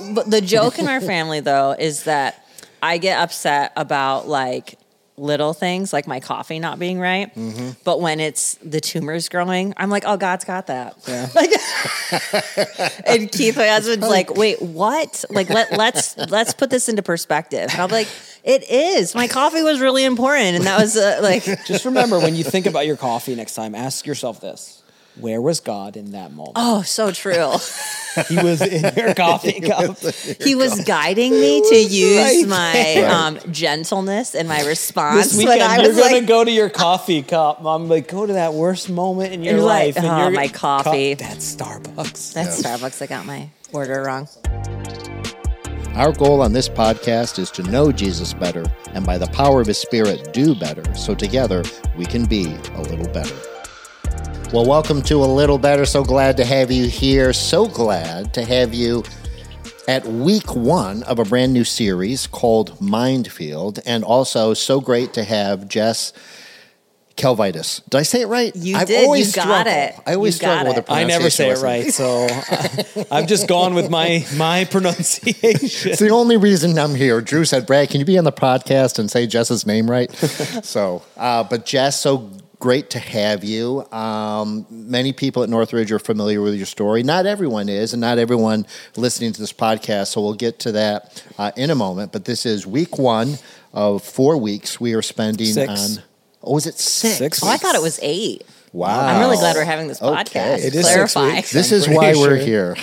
But the joke in our family, though, is that I get upset about like little things, like my coffee not being right. Mm-hmm. But when it's the tumors growing, I'm like, oh, God's got that. Yeah. Like, and Keith, my husband's like, wait, what? Like, let's put this into perspective. And I'm like, it is. My coffee was really important, and that was like. Just remember, when you think about your coffee next time, ask yourself this: where was God in that moment? Oh, so true. He was in your coffee cup. He was guiding me to use my gentleness and my response. This weekend, when I you're was going to go to your coffee cup. I'm like, go to that worst moment in your life. Like, and my coffee. That's Starbucks. That's Starbucks. I got my order wrong. Our goal on this podcast is to know Jesus better and by the power of his Spirit do better, so together we can be a little better. Well, welcome to A Little Better. So glad to have you here. So glad to have you at week 1 of a brand new series called Mindfield. And also so great to have Jess Kelvitis. Did I say it right? You did. You got it. I always struggle with the I pronunciation. never say it right, so I've just gone with my pronunciation. It's the only reason I'm here. Drew said, Brad, can you be on the podcast and say Jess's name right? But Jess, so great to have you. Many people at Northridge are familiar with your story. Not everyone is, and not everyone listening to this podcast, so we'll get to that in a moment. But this is week 1 of 4 weeks we are spending 6. on... Oh, is it 6? 6 Oh, I thought it was 8. Wow. I'm really glad we're having this podcast. It is 6 weeks. This is why we're here.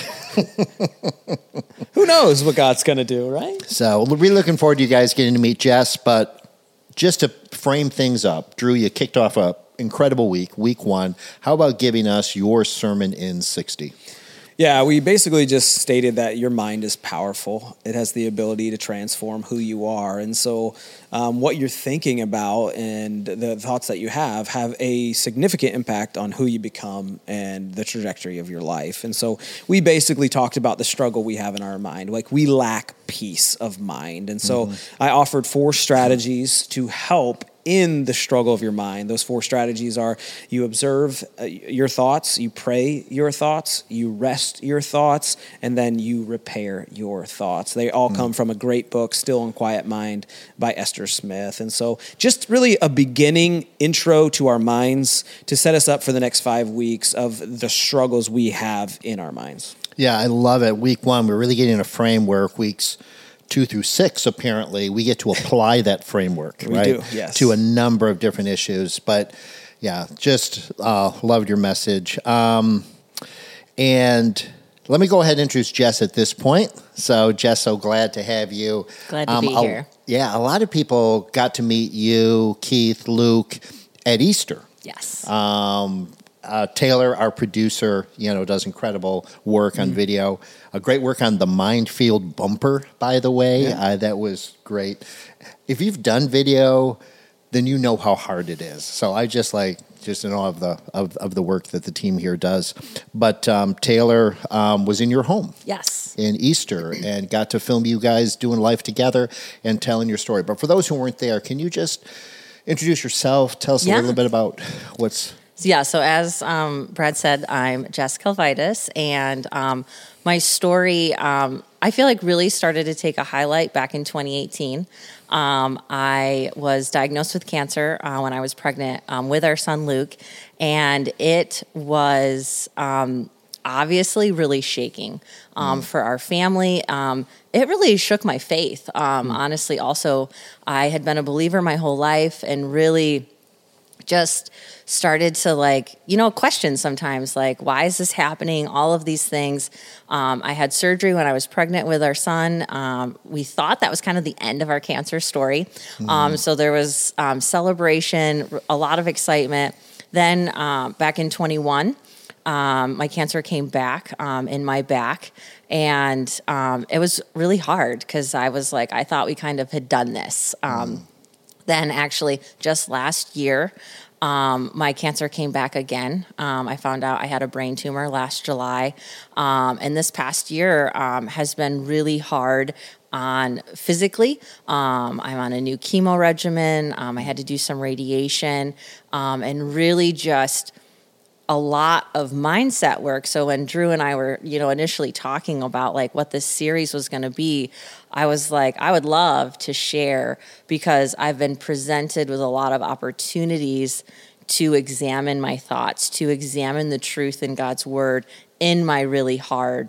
Who knows what God's going to do, right? So we're really looking forward to you guys getting to meet Jess, but just to frame things up, Drew, you kicked off an incredible week 1. How about giving us your sermon in 60? Yeah, we basically just stated that your mind is powerful. It has the ability to transform who you are. And so what you're thinking about and the thoughts that you have a significant impact on who you become and the trajectory of your life. And so we basically talked about the struggle we have in our mind. Like, we lack peace of mind. And so I offered 4 strategies to help in the struggle of your mind. Those 4 strategies are: you observe your thoughts, you pray your thoughts, you rest your thoughts, and then you repair your thoughts. They all come from a great book, Still and Quiet Mind by Esther Smith. And so just really a beginning intro to our minds to set us up for the next 5 weeks of the struggles we have in our minds. Yeah, I love it. Week 1, we're really getting a framework. Weeks 2 through 6, apparently, we get to apply that framework, right? We do, yes. To a number of different issues. But yeah, just loved your message. And let me go ahead and introduce Jess at this point. So, Jess, so glad to have you. Glad to be here. Yeah, a lot of people got to meet you, Keith, Luke, at Easter. Yes. Taylor, our producer, does incredible work on video. A great work on the Mindfield bumper, by the way. Yeah. That was great. If you've done video, then you know how hard it is. So I just in awe of the work that the team here does. But Taylor was in your home. Yes. In Easter, and got to film you guys doing life together and telling your story. But for those who weren't there, can you just introduce yourself? Tell us a little bit about what's... Yeah, so as Brad said, I'm Jess Kelvitis, and my story, I feel like really started to take a highlight back in 2018. I was diagnosed with cancer when I was pregnant with our son Luke, and it was obviously really shaking for our family. It really shook my faith. Honestly, also, I had been a believer my whole life and really just started to question sometimes, why is this happening? All of these things. I had surgery when I was pregnant with our son. We thought that was kind of the end of our cancer story. So there was celebration, a lot of excitement. Then back in 21, my cancer came back in my back. And it was really hard because I was I thought we kind of had done this. Then actually just last year, my cancer came back again. I found out I had a brain tumor last July. And this past year has been really hard on physically. I'm on a new chemo regimen. I had to do some radiation and really just a lot of mindset work. So when Drew and I were, initially talking about like what this series was going to be, I was like, I would love to share, because I've been presented with a lot of opportunities to examine my thoughts, to examine the truth in God's word in my really hard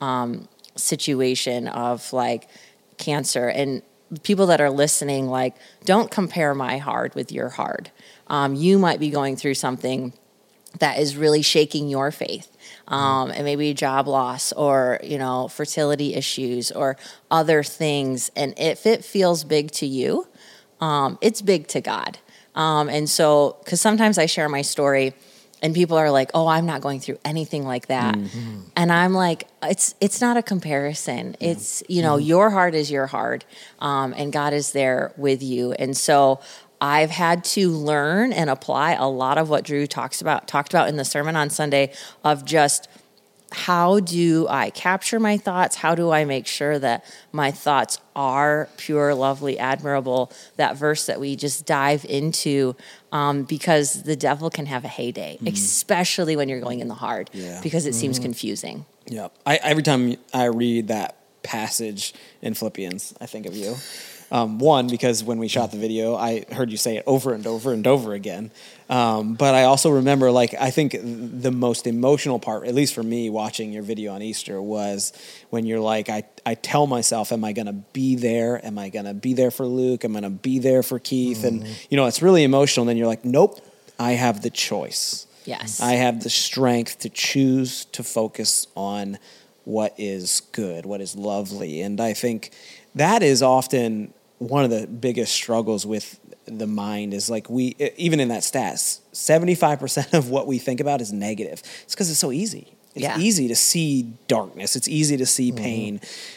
situation of like cancer. And people that are listening, like, don't compare my hard with your hard. You might be going through something that is really shaking your faith, and maybe job loss or, fertility issues or other things. And if it feels big to you, it's big to God. And so, because sometimes I share my story and people are like, oh, I'm not going through anything like that. Mm-hmm. And I'm like, it's not a comparison. Mm-hmm. It's, your heart is your heart, and God is there with you. And so I've had to learn and apply a lot of what Drew talked about in the sermon on Sunday, of just how do I capture my thoughts? How do I make sure that my thoughts are pure, lovely, admirable? That verse that we just dive into, because the devil can have a heyday, especially when you're going in the hard, because it seems confusing. Yeah. Every time I read that passage in Philippians, I think of you. One, because when we shot the video, I heard you say it over and over and over again. But I also remember, I think the most emotional part, at least for me, watching your video on Easter, was when you're like, I tell myself, am I going to be there? Am I going to be there for Luke? Am I going to be there for Keith? And, it's really emotional. And then you're like, nope, I have the choice. Yes. I have the strength to choose to focus on what is good, what is lovely. And I think that is often one of the biggest struggles with the mind, is like even in that stats, 75% of what we think about is negative. It's because it's so easy. It's easy to see darkness. It's easy to see pain.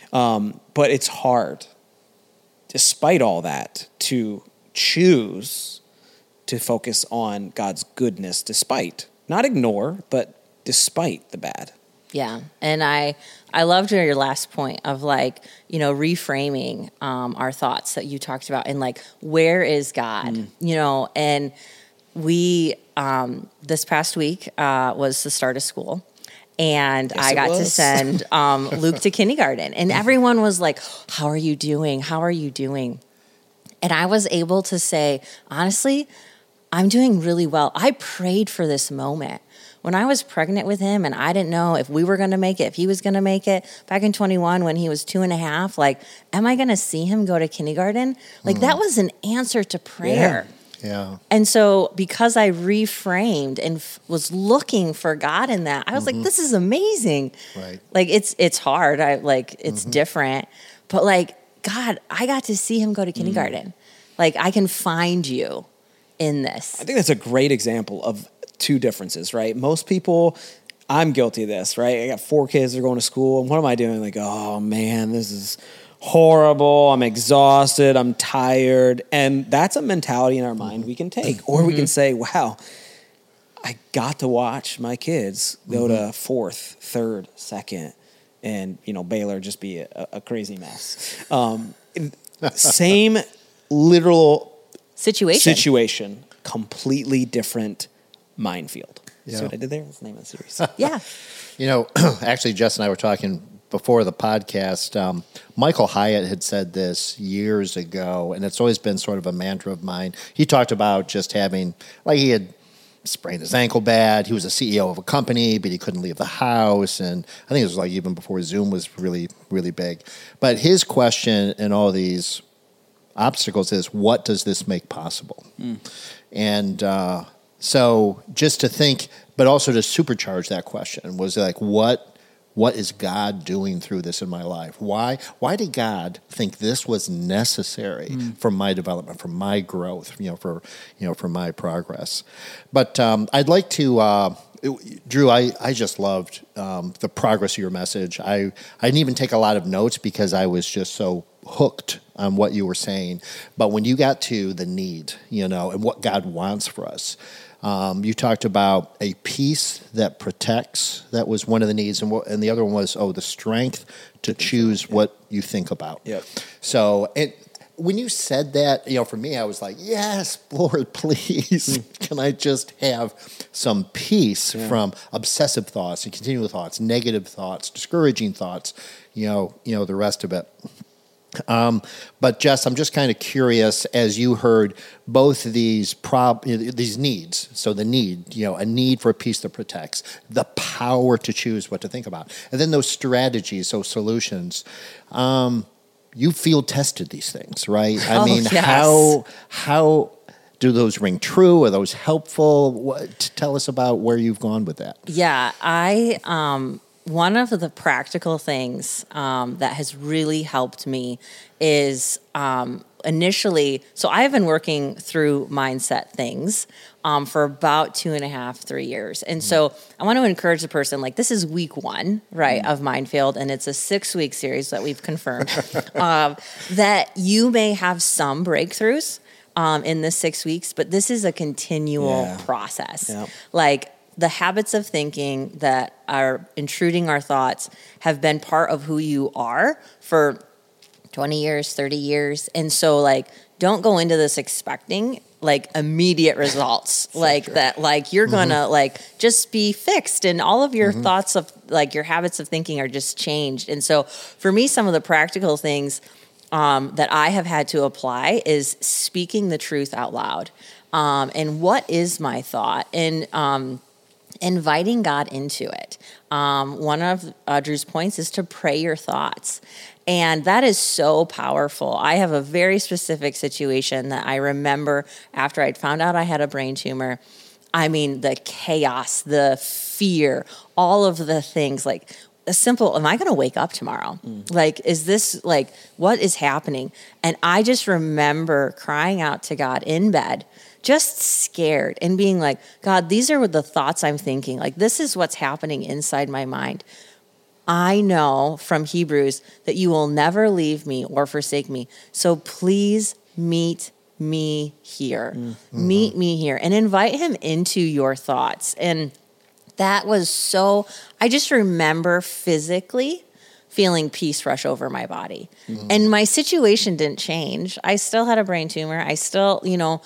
But it's hard, despite all that, to choose to focus on God's goodness, not ignore, but despite the bad. Yeah. And I loved your last point of reframing our thoughts that you talked about, and where is God? And we, this past week was the start of school, and I got to send Luke to kindergarten, and everyone was like, how are you doing? How are you doing? And I was able to say, honestly, I'm doing really well. I prayed for this moment. When I was pregnant with him and I didn't know if we were going to make it, if he was going to make it, back in 21 when he was 2.5, am I going to see him go to kindergarten? That was an answer to prayer. Yeah. And so because I reframed and was looking for God in that, I was like, this is amazing. Right. It's hard. It's different. But God, I got to see him go to kindergarten. I can find you in this. I think that's a great example of two differences, right? Most people, I'm guilty of this, right? I got 4 kids that are going to school, and what am I doing? Oh man, this is horrible. I'm exhausted. I'm tired. And that's a mentality in our mind we can take. Or we can say, wow, I got to watch my kids go to 4th, 3rd, 2nd, and, Baylor just be a crazy mess. Same literal situation, completely different minefield. See what I did there? That's the name of the series. Yeah. Actually, Jess and I were talking before the podcast. Michael Hyatt had said this years ago, and it's always been sort of a mantra of mine. He talked about just having, he had sprained his ankle bad. He was a CEO of a company, but he couldn't leave the house. And I think it was even before Zoom was really, really big. But his question in all these obstacles is, what does this make possible? And so just to think, but also to supercharge that question, was what is God doing through this in my life? Why did God think this was necessary for my development, for my growth, for my progress? But I'd like to, Drew, I just loved the progress of your message. I didn't even take a lot of notes because I was just so hooked on what you were saying. But when you got to the need, and what God wants for us, you talked about a peace that protects. That was one of the needs. And the other one was, the strength to choose what you think about. Yep. So when you said that, for me, I was like, yes, Lord, please, can I just have some peace from obsessive thoughts and continual thoughts, negative thoughts, discouraging thoughts, the rest of it. But Jess, I'm just kind of curious, as you heard both these needs. So the need, a need for peace that protects, the power to choose what to think about, and then those strategies, those solutions. You field tested these things, right? I mean, yes. how do those ring true? Are those helpful? Tell us about where you've gone with that. Yeah, one of the practical things that has really helped me is initially, so I've been working through mindset things for about 2.5, 3 years. And so I want to encourage the person, this is week 1, right, of Mindfield, and it's a 6-week series that we've confirmed, that you may have some breakthroughs in the 6 weeks, but this is a continual process. Yeah. The habits of thinking that are intruding our thoughts have been part of who you are for 20 years, 30 years. And so, don't go into this expecting, immediate results. That, you're going to, just be fixed. And all of your thoughts of, your habits of thinking are just changed. And so, for me, some of the practical things that I have had to apply is speaking the truth out loud. And what is my thought? And inviting God into it. One of Drew's points is to pray your thoughts. And that is so powerful. I have a very specific situation that I remember after I'd found out I had a brain tumor. I mean, the chaos, the fear, all of the things, a simple, am I going to wake up tomorrow? Is this, what is happening? And I just remember crying out to God in bed, just scared and being like, God, these are the thoughts I'm thinking. This is what's happening inside my mind. I know from Hebrews that you will never leave me or forsake me. So please meet me here. Mm-hmm. Meet me here and invite him into your thoughts. And that was I just remember physically feeling peace rush over my body. Mm-hmm. And my situation didn't change. I still had a brain tumor. I still,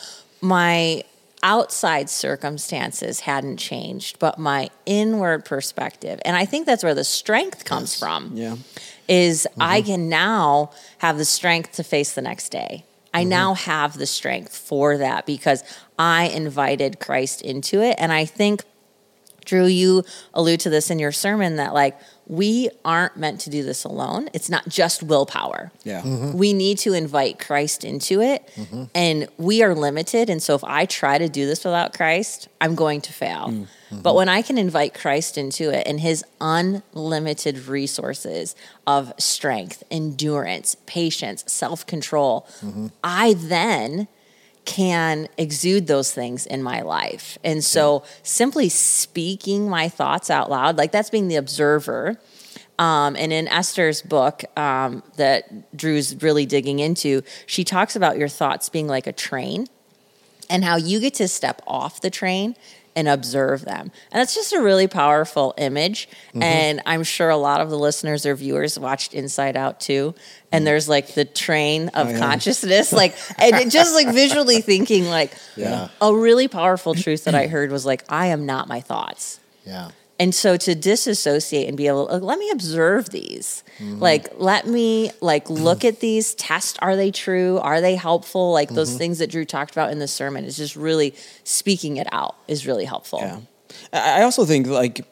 my outside circumstances hadn't changed, but my inward perspective, and I think that's where the strength comes from, is I can now have the strength to face the next day. I now have the strength for that because I invited Christ into it. And I think, Drew, you allude to this in your sermon that we aren't meant to do this alone. It's not just willpower. Yeah. Mm-hmm. We need to invite Christ into it. Mm-hmm. And we are limited. And so if I try to do this without Christ, I'm going to fail. Mm-hmm. But when I can invite Christ into it and his unlimited resources of strength, endurance, patience, self-control, I then can exude those things in my life. And so simply speaking my thoughts out loud, that's being the observer. And in Esther's book that Drew's really digging into, she talks about your thoughts being like a train and how you get to step off the train and observe them. And that's just a really powerful image. Mm-hmm. And I'm sure a lot of the listeners or viewers watched Inside Out too. And there's the train of consciousness, and it just visually thinking a really powerful truth that I heard was I am not my thoughts. Yeah. And so to disassociate and be able to, let me observe these, let me look at these, test, are they true? Are they helpful? Those things that Drew talked about in the sermon is just really speaking it out is really helpful. Yeah. I also think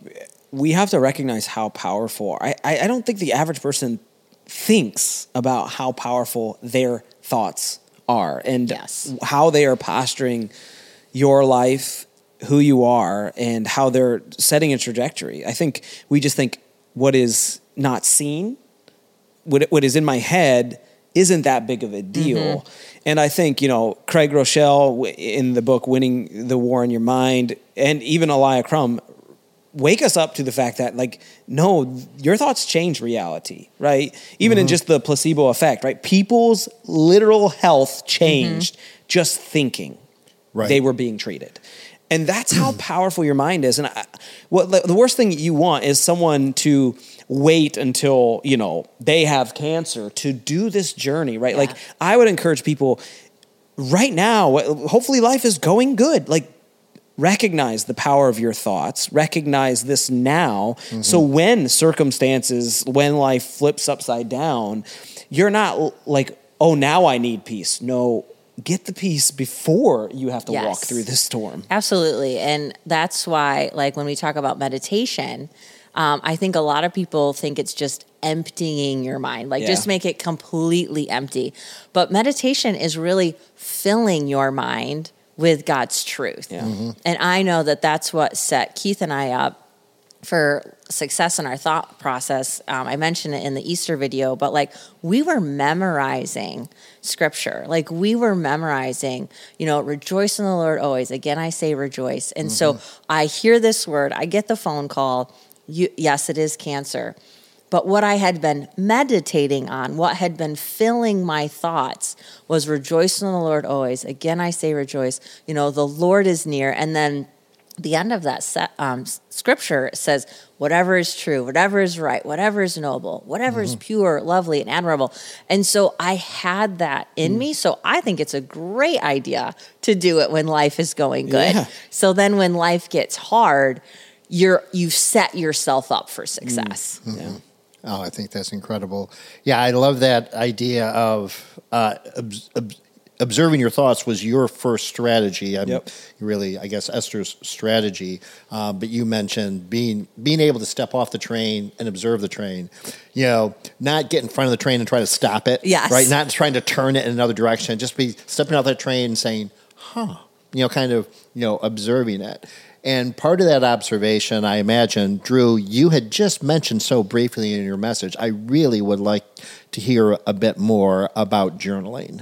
we have to recognize how powerful, I don't think the average person thinks about how powerful their thoughts are and how they are posturing your life, who you are, and how they're setting a trajectory. I think we just think what is not seen, what is in my head isn't that big of a deal. Mm-hmm. And I think, Craig Rochelle in the book, Winning the War in Your Mind, and even Elia Crum wake us up to the fact that no, your thoughts change reality, right? Even in just the placebo effect, right? People's literal health changed just thinking they were being treated. And that's how powerful your mind is. And the worst thing you want is someone to wait until, they have cancer to do this journey, right? Yeah. Like, I would encourage people right now, hopefully life is going good. Like, recognize the power of your thoughts, recognize this now. Mm-hmm. So when life flips upside down, you're not like, oh, now I need peace. No, get the peace before you have to walk through this storm. Absolutely. And that's why, like, when we talk about meditation, I think a lot of people think it's just emptying your mind, like just make it completely empty. But meditation is really filling your mind with God's truth. Yeah. Mm-hmm. And I know that that's what set Keith and I up for success in our thought process. I mentioned it in the Easter video, but like, we were memorizing scripture. Like, we were memorizing, rejoice in the Lord always. Again, I say rejoice. And so I hear this word, I get the phone call. Yes, it is cancer. But what I had been meditating on, what had been filling my thoughts was rejoice in the Lord always. Again, I say rejoice. The Lord is near. And then the end of that scripture says, whatever is true, whatever is right, whatever is noble, whatever is pure, lovely, and admirable. And so I had that in me. So I think it's a great idea to do it when life is going good. Yeah. So then when life gets hard, you've set yourself up for success. Mm-hmm. Yeah. Oh, I think that's incredible. Yeah, I love that idea of observing your thoughts was your first strategy. Really, I guess, Esther's strategy. But you mentioned being able to step off the train and observe the train. Not get in front of the train and try to stop it. Yes. Right? Not trying to turn it in another direction. Just be stepping off that train and saying, kind of observing it. And part of that observation, I imagine, Drew, you had just mentioned so briefly in your message. I really would like to hear a bit more about journaling.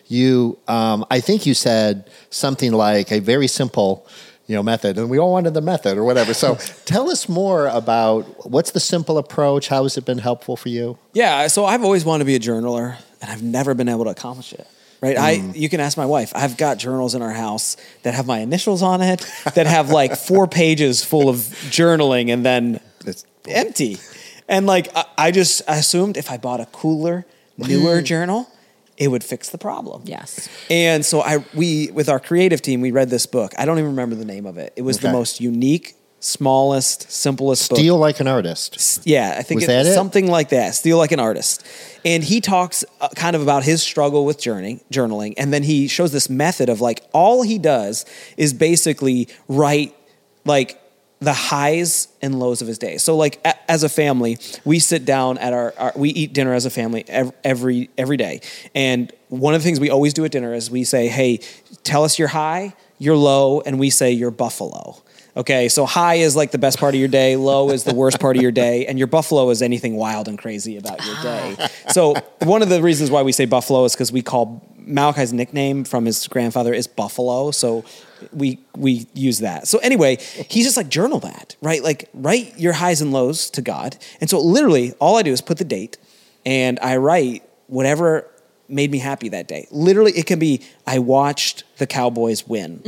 I think you said something like a very simple, method, and we all wanted the method or whatever. So tell us more about what's the simple approach. How has it been helpful for you? Yeah, so I've always wanted to be a journaler, and I've never been able to accomplish it. Right. You can ask my wife. I've got journals in our house that have my initials on it, that have like 4 pages full of journaling and then it's empty. And like, I assumed if I bought a cooler, newer journal, it would fix the problem. Yes. And so with our creative team, we read this book. I don't even remember the name of it. It was the most unique, smallest, simplest book. Steal Like an Artist. Yeah, I think it's something like that. Steal Like an Artist. And he talks kind of about his struggle with journaling. And then he shows this method of like, all he does is basically write like the highs and lows of his day. So like as a family, we sit down at we eat dinner as a family every day. And one of the things we always do at dinner is we say, hey, tell us your high, your low, and we say your buffalo. Okay, so high is like the best part of your day, low is the worst part of your day, and your buffalo is anything wild and crazy about your day. So one of the reasons why we say buffalo is because we call Malachi's nickname from his grandfather is Buffalo, so we use that. So anyway, he's just like, journal that, right? Like, write your highs and lows to God. And so literally, all I do is put the date, and I write whatever made me happy that day. Literally, it can be, I watched the Cowboys win.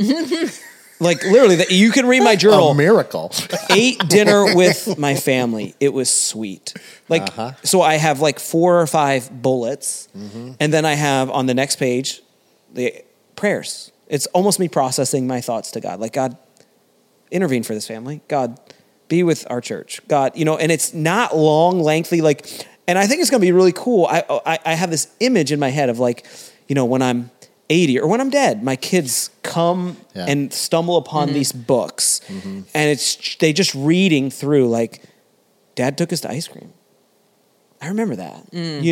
Like, literally, you can read my journal. A miracle. Ate dinner with my family. It was sweet. Like, so I have like 4 or 5 bullets. Mm-hmm. And then I have on the next page, the prayers. It's almost me processing my thoughts to God. Like, God, intervene for this family. God, be with our church. God, and it's not long, lengthy, like, and I think it's going to be really cool. I have this image in my head of like, when I'm 80 or when I'm dead, my kids come and stumble upon these books, and they just reading through like, Dad took us to ice cream. I remember that,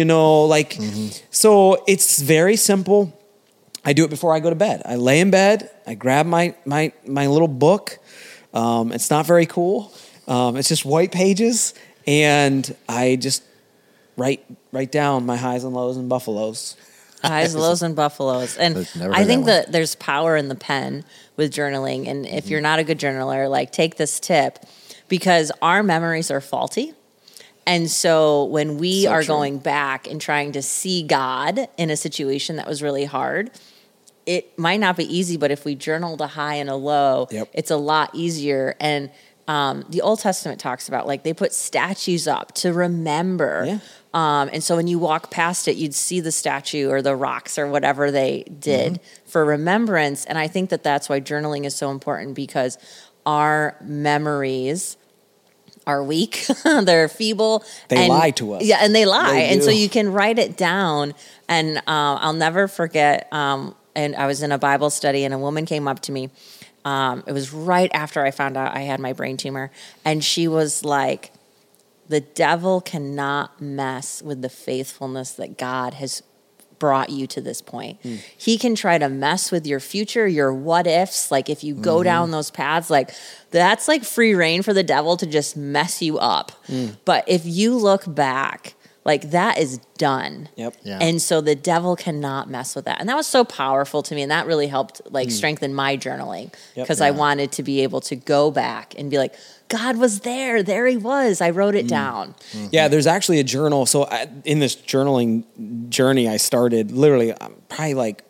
so it's very simple. I do it before I go to bed. I lay in bed, I grab my little book. It's not very cool. It's just white pages, and I just write down my highs and lows and buffaloes. Highs, lows, and buffaloes. And I think that there's power in the pen with journaling. And if you're not a good journaler, like, take this tip, because our memories are faulty. And so when we are going back and trying to see God in a situation that was really hard, it might not be easy, but if we journal the high and a low, it's a lot easier. And the Old Testament talks about, like, they put statues up to remember. Yeah. And so when you walk past it, you'd see the statue or the rocks or whatever they did for remembrance. And I think that that's why journaling is so important, because our memories are weak. They're feeble. They lie to us. Yeah, and they lie. They and do. so you can write it down. And I'll never forget, and I was in a Bible study and a woman came up to me. It was right after I found out I had my brain tumor. And she was like, the devil cannot mess with the faithfulness that God has brought you to this point. He can try to mess with your future, your what ifs. Like, if you go down those paths, like, that's like free reign for the devil to just mess you up. But if you look back, like, that is done. Yep. Yeah. And so the devil cannot mess with that. And that was so powerful to me. And that really helped, like, strengthen my journaling, because I wanted to be able to go back and be like, God was there. There he was. I wrote it down. Yeah, there's actually a journal. So in this journaling journey, I started literally probably like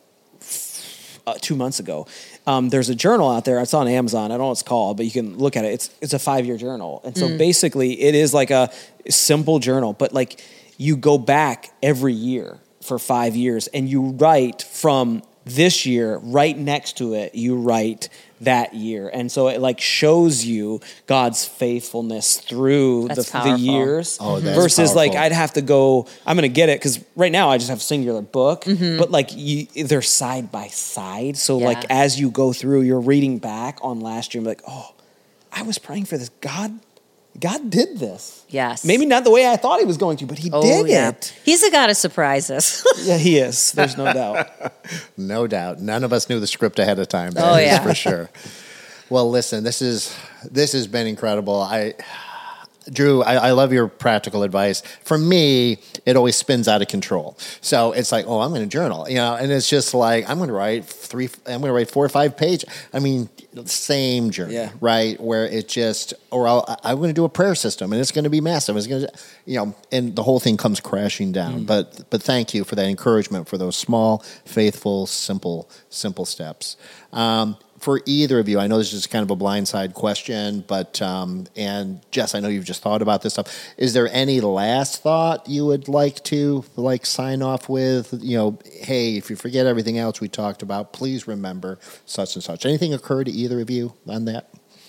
2 months ago. There's a journal out there. It's on Amazon. I don't know what it's called, but you can look at it. It's a 5-year journal. And so basically it is like a simple journal, but like you go back every year for 5 years and you write from this year, right next to it, you write that year. And so it like shows you God's faithfulness through the years versus like I'd have to go, I'm going to get it because right now I just have singular book, but like they're side by side. So like as you go through, you're reading back on last year and be like, oh, I was praying for this. God did this. Yes. Maybe not the way I thought he was going to, but he did it. He's a God of surprises. Yeah, he is. There's no doubt. No doubt. None of us knew the script ahead of time. That is for sure. Well, listen, this has been incredible. Drew, I love your practical advice. For me, it always spins out of control. So it's like, oh, I'm going to journal, and it's just like, I'm going to write 4 or 5 pages. I mean, same journey, right? Where it just, I'm going to do a prayer system and it's going to be massive. It's going to, and the whole thing comes crashing down. But thank you for that encouragement, for those small, faithful, simple steps. For either of you, I know this is kind of a blindside question, but, and Jess, I know you've just thought about this stuff. Is there any last thought you would like to sign off with? Hey, if you forget everything else we talked about, please remember such and such. Anything occur to either of you on that?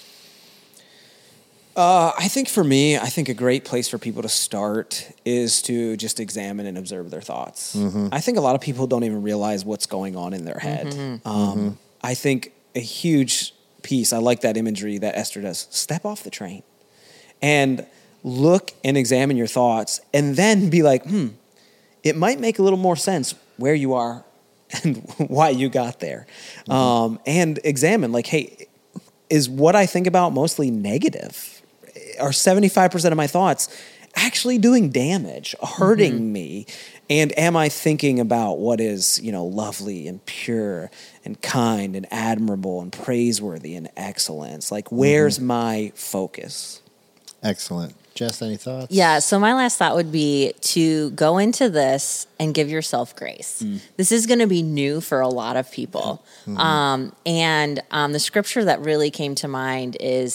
I think for me, a great place for people to start is to just examine and observe their thoughts. I think a lot of people don't even realize what's going on in their head. I think a huge piece, I like that imagery that Esther does, step off the train and look and examine your thoughts and then be like, it might make a little more sense where you are and why you got there. And examine like, hey, is what I think about mostly negative? Are 75% of my thoughts actually doing damage, hurting me? And am I thinking about what is, lovely and pure and kind and admirable and praiseworthy and excellence? Like, where's my focus? Excellent. Jess, any thoughts? Yeah, so my last thought would be to go into this and give yourself grace. This is going to be new for a lot of people. And the scripture that really came to mind is,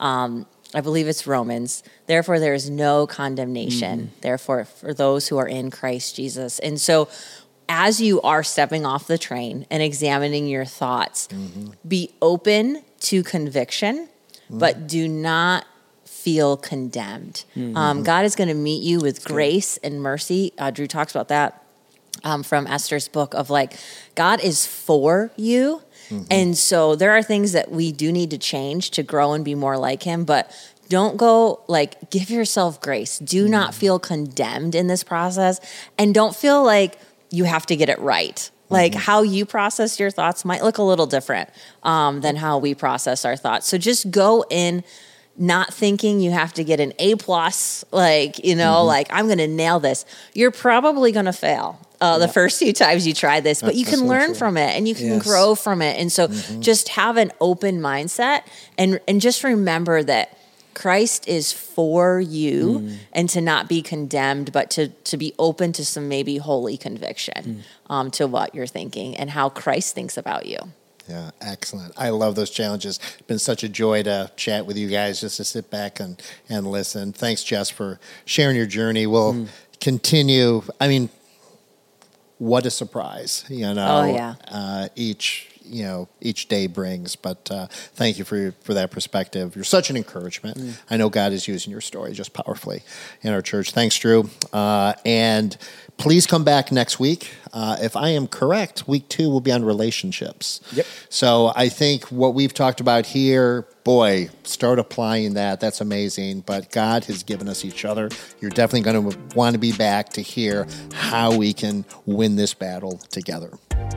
I believe it's Romans. Therefore, there is no condemnation. Therefore, for those who are in Christ Jesus. And so as you are stepping off the train and examining your thoughts, be open to conviction, but do not feel condemned. God is going to meet you with grace and mercy. Drew talks about that from Esther's book of like, God is for you. And so there are things that we do need to change to grow and be more like him, but don't go give yourself grace. Do not feel condemned in this process, and don't feel like you have to get it right. Like how you process your thoughts might look a little different than how we process our thoughts. So just go in not thinking you have to get an A+, like I'm going to nail this. You're probably going to fail the first few times you try this, but you can learn from it and you can grow from it. And so just have an open mindset and just remember that Christ is for you and to not be condemned, but to be open to some maybe holy conviction to what you're thinking and how Christ thinks about you. Yeah, excellent. I love those challenges. It's been such a joy to chat with you guys, just to sit back and listen. Thanks, Jess, for sharing your journey. We'll continue. I mean, what a surprise, Oh, yeah. each day brings. But thank you for that perspective. You're such an encouragement. I know God is using your story just powerfully in our church. Thanks, Drew. And please come back next week. If I am correct, week 2 will be on relationships. Yep. So I think what we've talked about here, boy, start applying that. That's amazing. But God has given us each other. You're definitely going to want to be back to hear how we can win this battle together.